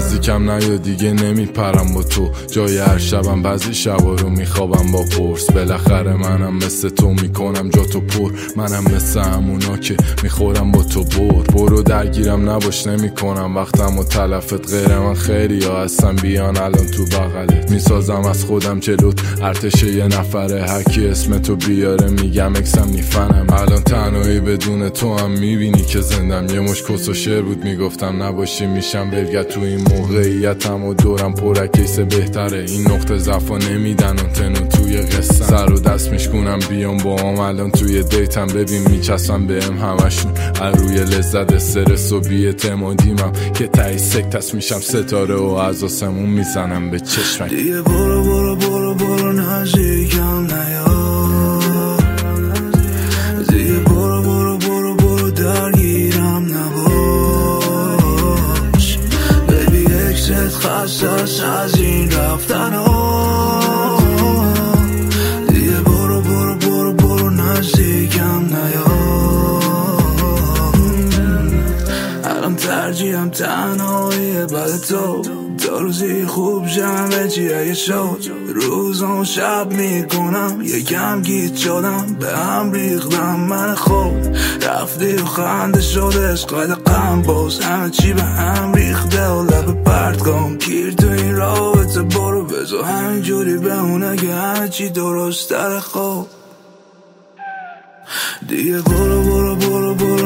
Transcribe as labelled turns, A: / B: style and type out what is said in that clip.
A: نزدیکم نیا دیگه نمیپرم با تو. جای هر شبم بعضی شبا رو میخوابم با قرص. بالاخره منم مثل تو میکنم جا تو پر. منم مثل همونا که میخورم با تو برو درگیرم نباش نمیکنم وقتم و تلفت. غیر من خیلی ها هستن بیان الان تو بغلت. میسازم از خودم جلوت ارتش یه نفره. هرکی اسم تو بیاره میگم اکسم نیفنم. الان تنهایی بدون تو هم میبینی که زندم. یه مش کس و شعر بود میگفتم نباشی میشم ولگت. تو این موقعیتم و دورم پرکیسه بهتره. این نقطه ضعفا نمیدن اون تنو توی قصه. سر و دست میشکونم بیام با هم الان توی دیتم. ببین میچسبم بهم همشون روی لذت استرس و بی‌اعتمادیمم که تهی سکتس میشم ستاره و از آسمون میزنم به چشمک.
B: دیگه برو برو برو برو نزدیکم نیا. دیگه برو برو برو برو درگیرم نباش. ببی اکست خسته از این رفتن ها. دیگه برو برو برو برو نزدیکم نیا. الان ترجیحم تنهاییه بعد تو. دو روزی خوب جمعه چیه شد. روزم شب میکنم یکم گیت شدم. به هم ریختم من خود. رفتی و خنده شده عشقات غم باز. همه چی به هم ریخته و لب پرت کن. گیر تو این رابطه برو بزو همینجوری بمونه که همه چی درست تره. خب دیگه برو برو برو برو